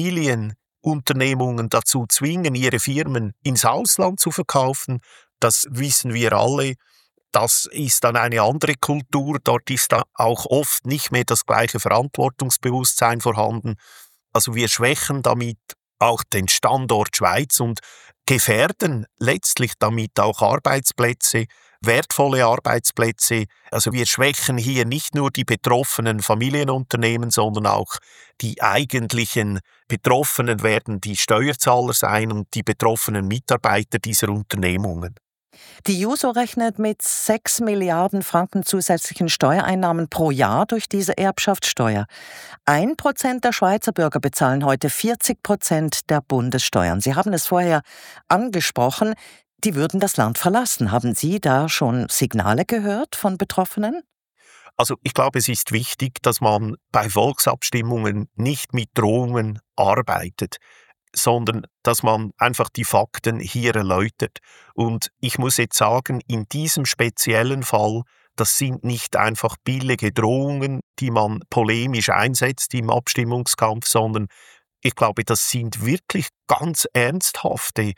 Familienunternehmungen dazu zwingen, ihre Firmen ins Ausland zu verkaufen, das wissen wir alle, das ist dann eine andere Kultur. Dort ist da auch oft nicht mehr das gleiche Verantwortungsbewusstsein vorhanden. Also wir schwächen damit auch den Standort Schweiz und gefährden letztlich damit auch Arbeitsplätze, wertvolle Arbeitsplätze. Also wir schwächen hier nicht nur die betroffenen Familienunternehmen, sondern auch die eigentlichen Betroffenen werden die Steuerzahler sein und die betroffenen Mitarbeiter dieser Unternehmungen. Die Juso rechnet mit sechs Milliarden Franken zusätzlichen Steuereinnahmen pro Jahr durch diese Erbschaftssteuer. Ein Prozent der Schweizer Bürger bezahlen heute vierzig Prozent der Bundessteuern. Sie haben es vorher angesprochen, die würden das Land verlassen. Haben Sie da schon Signale gehört von Betroffenen? Also ich glaube, es ist wichtig, dass man bei Volksabstimmungen nicht mit Drohungen arbeitet, sondern dass man einfach die Fakten hier erläutert. Und ich muss jetzt sagen, in diesem speziellen Fall, das sind nicht einfach billige Drohungen, die man polemisch einsetzt im Abstimmungskampf, sondern ich glaube, das sind wirklich ganz ernsthafte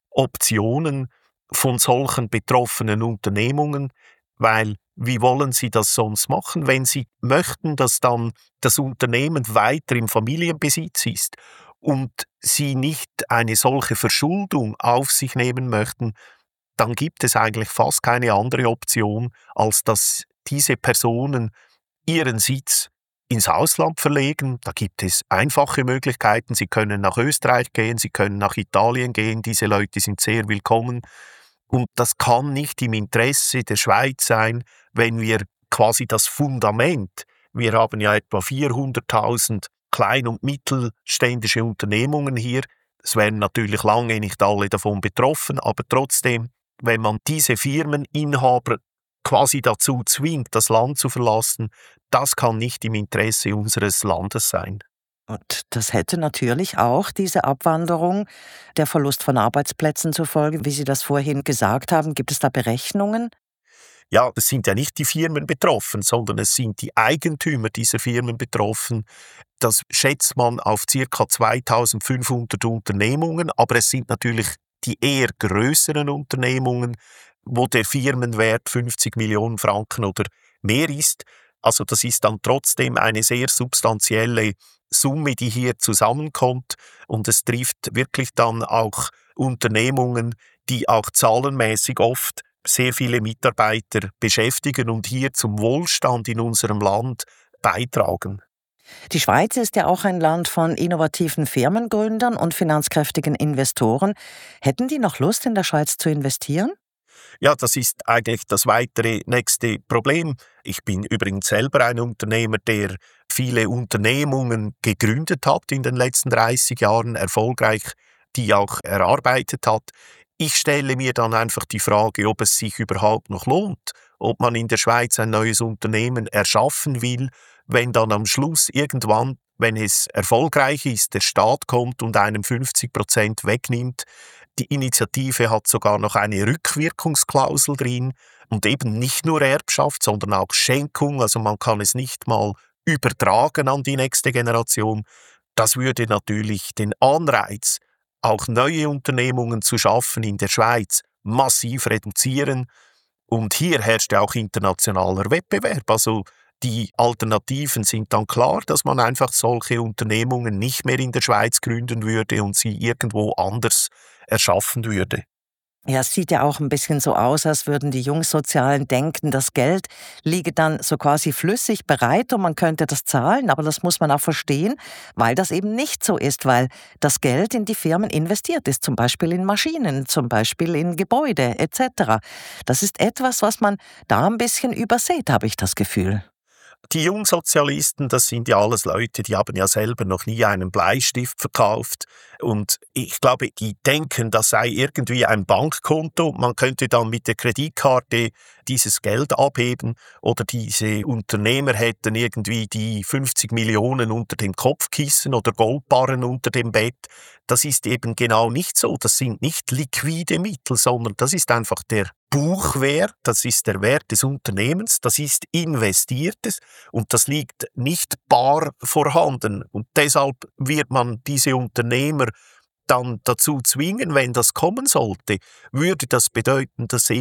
Optionen von solchen betroffenen Unternehmungen, weil wie wollen Sie das sonst machen, wenn Sie möchten, dass dann das Unternehmen weiter im Familienbesitz ist und Sie nicht eine solche Verschuldung auf sich nehmen möchten, dann gibt es eigentlich fast keine andere Option, als dass diese Personen ihren Sitz ins Ausland verlegen. Da gibt es einfache Möglichkeiten. Sie können nach Österreich gehen, Sie können nach Italien gehen. Diese Leute sind sehr willkommen. Und das kann nicht im Interesse der Schweiz sein, wenn wir quasi das Fundament, wir haben ja etwa vierhunderttausend klein- und mittelständische Unternehmungen hier, es wären natürlich lange nicht alle davon betroffen, aber trotzdem, wenn man diese Firmeninhaber quasi dazu zwingt, das Land zu verlassen, das kann nicht im Interesse unseres Landes sein. Und das hätte natürlich auch diese Abwanderung, der Verlust von Arbeitsplätzen zur Folge, wie Sie das vorhin gesagt haben. Gibt es da Berechnungen? Ja, es sind ja nicht die Firmen betroffen, sondern es sind die Eigentümer dieser Firmen betroffen. Das schätzt man auf ca. zweitausendfünfhundert Unternehmungen, aber es sind natürlich die eher größeren Unternehmungen, wo der Firmenwert fünfzig Millionen Franken oder mehr ist. Also das ist dann trotzdem eine sehr substanzielle Summe, die hier zusammenkommt, und es trifft wirklich dann auch Unternehmungen, die auch zahlenmäßig oft sehr viele Mitarbeiter beschäftigen und hier zum Wohlstand in unserem Land beitragen. Die Schweiz ist ja auch ein Land von innovativen Firmengründern und finanzkräftigen Investoren. Hätten die noch Lust, in der Schweiz zu investieren? Ja, das ist eigentlich das weitere nächste Problem. Ich bin übrigens selber ein Unternehmer, der viele Unternehmungen gegründet hat in den letzten dreißig Jahren, erfolgreich die auch erarbeitet hat. Ich stelle mir dann einfach die Frage, ob es sich überhaupt noch lohnt, ob man in der Schweiz ein neues Unternehmen erschaffen will, wenn dann am Schluss irgendwann, wenn es erfolgreich ist, der Staat kommt und einem fünfzig Prozent wegnimmt. Die Initiative hat sogar noch eine Rückwirkungsklausel drin und eben nicht nur Erbschaft, sondern auch Schenkung, also man kann es nicht mal übertragen an die nächste Generation. Das würde natürlich den Anreiz, auch neue Unternehmungen zu schaffen in der Schweiz, massiv reduzieren. Und hier herrscht ja auch internationaler Wettbewerb. Also die Alternativen sind dann klar, dass man einfach solche Unternehmungen nicht mehr in der Schweiz gründen würde und sie irgendwo anders erschaffen würde. Ja, es sieht ja auch ein bisschen so aus, als würden die Jungsozialen denken, das Geld liege dann so quasi flüssig bereit und man könnte das zahlen, aber das muss man auch verstehen, weil das eben nicht so ist, weil das Geld in die Firmen investiert ist, zum Beispiel in Maschinen, zum Beispiel in Gebäude et cetera. Das ist etwas, was man da ein bisschen übersät, habe ich das Gefühl. Die Jungsozialisten, das sind ja alles Leute, die haben ja selber noch nie einen Bleistift verkauft. Und ich glaube, die denken, das sei irgendwie ein Bankkonto. Man könnte dann mit der Kreditkarte dieses Geld abheben oder diese Unternehmer hätten irgendwie die fünfzig Millionen unter dem Kopfkissen oder Goldbarren unter dem Bett. Das ist eben genau nicht so. Das sind nicht liquide Mittel, sondern das ist einfach der Buchwert, das ist der Wert des Unternehmens, das ist Investiertes und das liegt nicht bar vorhanden. Und deshalb wird man diese Unternehmer dann dazu zwingen, wenn das kommen sollte, würde das bedeuten, dass eben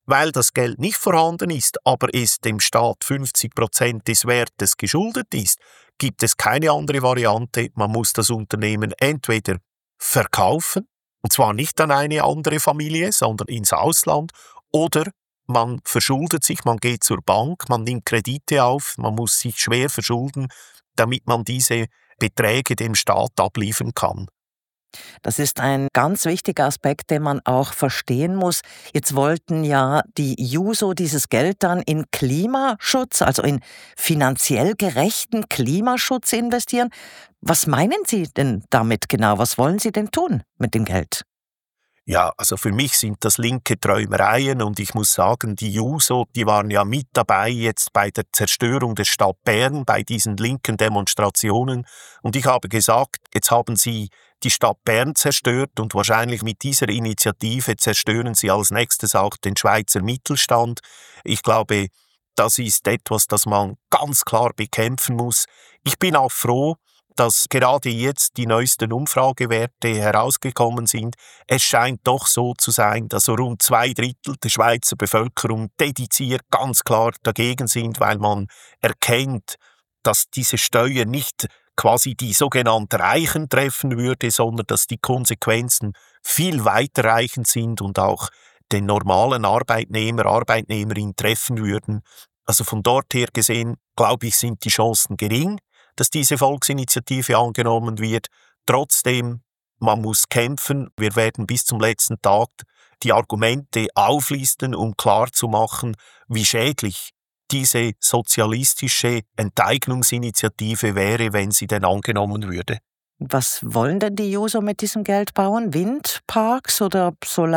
weil das Geld nicht vorhanden ist, aber es dem Staat fünfzig Prozent des Wertes geschuldet ist, gibt es keine andere Variante. Man muss das Unternehmen entweder verkaufen, und zwar nicht an eine andere Familie, sondern ins Ausland, oder man verschuldet sich, man geht zur Bank, man nimmt Kredite auf, man muss sich schwer verschulden, damit man diese Beträge dem Staat abliefern kann. Das ist ein ganz wichtiger Aspekt, den man auch verstehen muss. Jetzt wollten ja die Juso dieses Geld dann in Klimaschutz, also in finanziell gerechten Klimaschutz investieren. Was meinen Sie denn damit genau? Was wollen Sie denn tun mit dem Geld? Ja, also für mich sind das linke Träumereien und ich muss sagen, die Juso, die waren ja mit dabei jetzt bei der Zerstörung der Stadt Bern, bei diesen linken Demonstrationen und ich habe gesagt, jetzt haben sie die Stadt Bern zerstört und wahrscheinlich mit dieser Initiative zerstören sie als nächstes auch den Schweizer Mittelstand. Ich glaube, das ist etwas, das man ganz klar bekämpfen muss. Ich bin auch froh, dass gerade jetzt die neuesten Umfragewerte herausgekommen sind. Es scheint doch so zu sein, dass so rund zwei Drittel der Schweizer Bevölkerung dediziert ganz klar dagegen sind, weil man erkennt, dass diese Steuer nicht quasi die sogenannten Reichen treffen würde, sondern dass die Konsequenzen viel weiterreichend sind und auch den normalen Arbeitnehmer, Arbeitnehmerin treffen würden. Also von dort her gesehen, glaube ich, sind die Chancen gering, dass diese Volksinitiative angenommen wird. Trotzdem, man muss kämpfen. Wir werden bis zum letzten Tag die Argumente auflisten, um klarzumachen, wie schädlich diese sozialistische Enteignungsinitiative wäre, wenn sie denn angenommen würde. Was wollen denn die Juso mit diesem Geld bauen? Windparks oder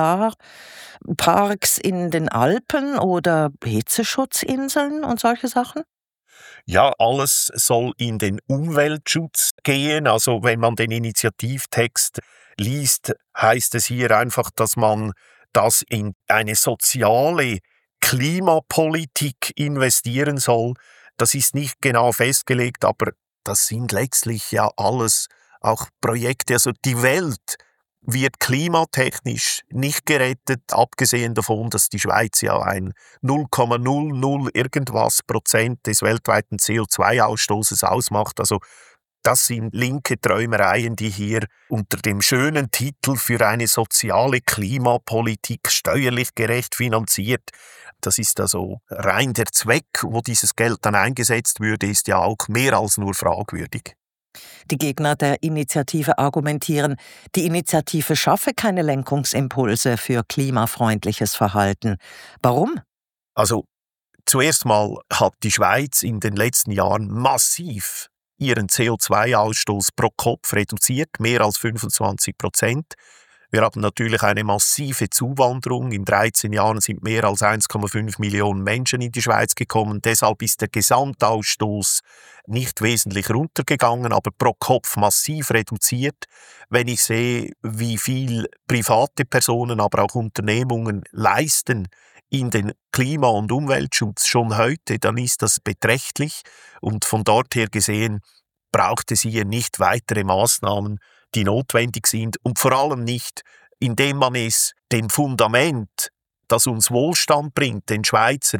Solarparks in den Alpen oder Hitzeschutzinseln und solche Sachen? Ja, alles soll in den Umweltschutz gehen. Also wenn man den Initiativtext liest, heißt es hier einfach, dass man das in eine soziale Klimapolitik investieren soll. Das ist nicht genau festgelegt, aber das sind letztlich ja alles auch Projekte. Also die Welt wird klimatechnisch nicht gerettet, abgesehen davon, dass die Schweiz ja ein null Komma null null irgendwas Prozent des weltweiten C O zwei Ausstoßes ausmacht. Also das sind linke Träumereien, die hier unter dem schönen Titel für eine soziale Klimapolitik steuerlich gerecht finanziert. Das ist also rein der Zweck, wo dieses Geld dann eingesetzt würde, ist ja auch mehr als nur fragwürdig. Die Gegner der Initiative argumentieren, die Initiative schaffe keine Lenkungsimpulse für klimafreundliches Verhalten. Warum? Also zuerst mal hat die Schweiz in den letzten Jahren massiv ihren C O zwei Ausstoß pro Kopf reduziert, mehr als fünfundzwanzig Prozent. Wir haben natürlich eine massive Zuwanderung. In dreizehn Jahren sind mehr als eins Komma fünf Millionen Menschen in die Schweiz gekommen. Deshalb ist der Gesamtausstoß nicht wesentlich runtergegangen, aber pro Kopf massiv reduziert. Wenn ich sehe, wie viel private Personen, aber auch Unternehmungen leisten in den Klima- und Umweltschutz schon heute, dann ist das beträchtlich. Und von dort her gesehen braucht es hier nicht weitere Maßnahmen, die notwendig sind und vor allem nicht, indem man es dem Fundament, das uns Wohlstand bringt, den Schweizer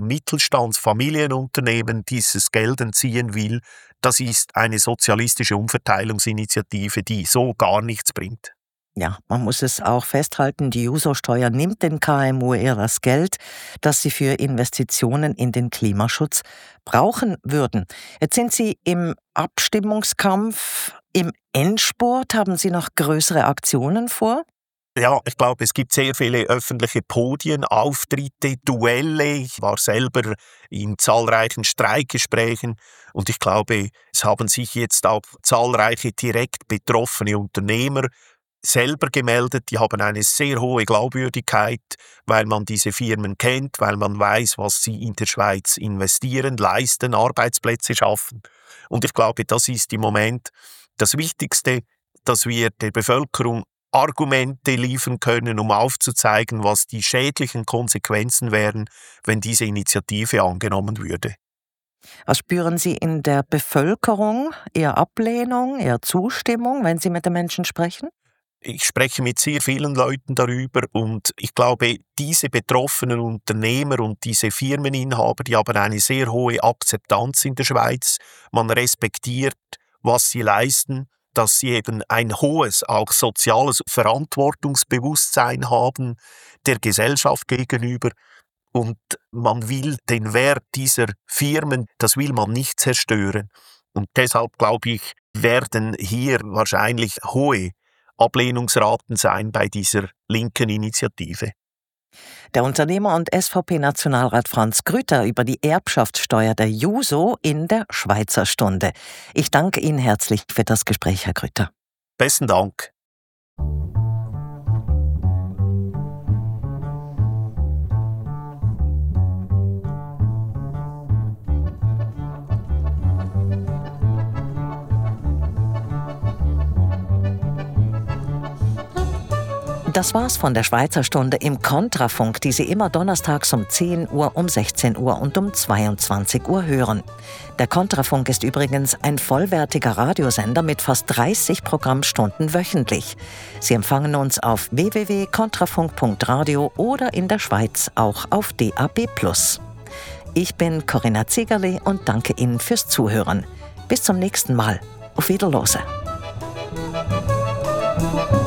Mittelstandsfamilienunternehmen dieses Geld entziehen will. Das ist eine sozialistische Umverteilungsinitiative, die so gar nichts bringt. Ja, man muss es auch festhalten, die Juso-Steuer nimmt den K M U eher das Geld, das sie für Investitionen in den Klimaschutz brauchen würden. Jetzt sind Sie im Abstimmungskampf, im Endspurt. Haben Sie noch größere Aktionen vor? Ja, ich glaube, es gibt sehr viele öffentliche Podien, Auftritte, Duelle. Ich war selber in zahlreichen Streikgesprächen und ich glaube, es haben sich jetzt auch zahlreiche direkt betroffene Unternehmer selber gemeldet. Die haben eine sehr hohe Glaubwürdigkeit, weil man diese Firmen kennt, weil man weiß, was sie in der Schweiz investieren, leisten, Arbeitsplätze schaffen. Und ich glaube, das ist im Moment das Wichtigste, dass wir der Bevölkerung Argumente liefern können, um aufzuzeigen, was die schädlichen Konsequenzen wären, wenn diese Initiative angenommen würde. Was spüren Sie in der Bevölkerung? Eher Ablehnung, eher Zustimmung, wenn Sie mit den Menschen sprechen? Ich spreche mit sehr vielen Leuten darüber und ich glaube, diese betroffenen Unternehmer und diese Firmeninhaber, die haben eine sehr hohe Akzeptanz in der Schweiz. Man respektiert, was sie leisten, dass sie eben ein hohes, auch soziales Verantwortungsbewusstsein haben der Gesellschaft gegenüber. Und man will den Wert dieser Firmen, das will man nicht zerstören. Und deshalb, glaube ich, werden hier wahrscheinlich hohe Ablehnungsraten sein bei dieser linken Initiative. Der Unternehmer und S V P-Nationalrat Franz Grüter über die Erbschaftssteuer der Juso in der Schweizer Stunde. Ich danke Ihnen herzlich für das Gespräch, Herr Grüter. Besten Dank. Das war's von der Schweizer Stunde im Kontrafunk, die Sie immer donnerstags um zehn Uhr, um sechzehn Uhr und um zweiundzwanzig Uhr hören. Der Kontrafunk ist übrigens ein vollwertiger Radiosender mit fast dreißig Programmstunden wöchentlich. Sie empfangen uns auf w w w punkt kontrafunk punkt radio oder in der Schweiz auch auf D A B plus. Ich bin Corinna Ziegerli und danke Ihnen fürs Zuhören. Bis zum nächsten Mal. Auf Wiederlose.